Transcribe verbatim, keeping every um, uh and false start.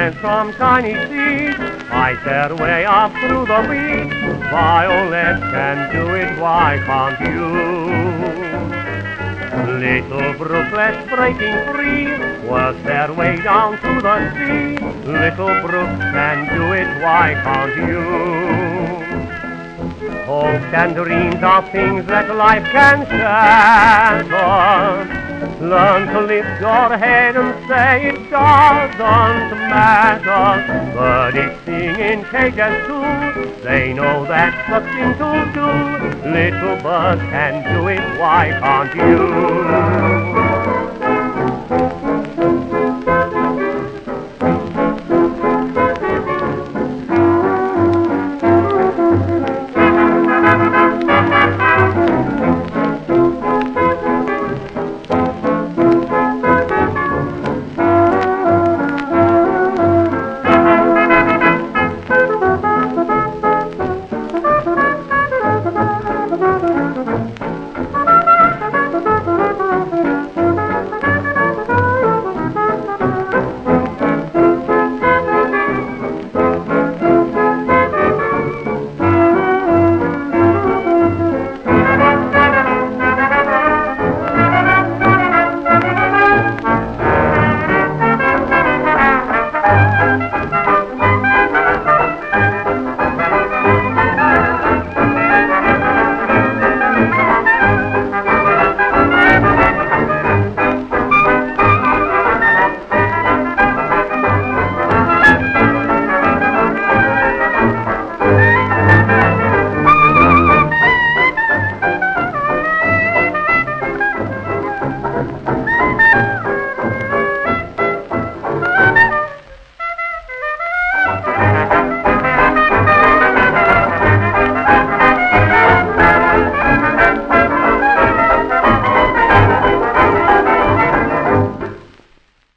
went from tiny seeds, I their way up through the weeds. Violet can do it, why can't you? Little brooklets breaking free work their way down to the sea. Little brooks can do it, why can't you? Hopes and dreams are things that life can shatter. Learn to lift your head and say it doesn't matter. Birdies sing in cages too, they know that's the thing to do. Little bird can do it, why can't you?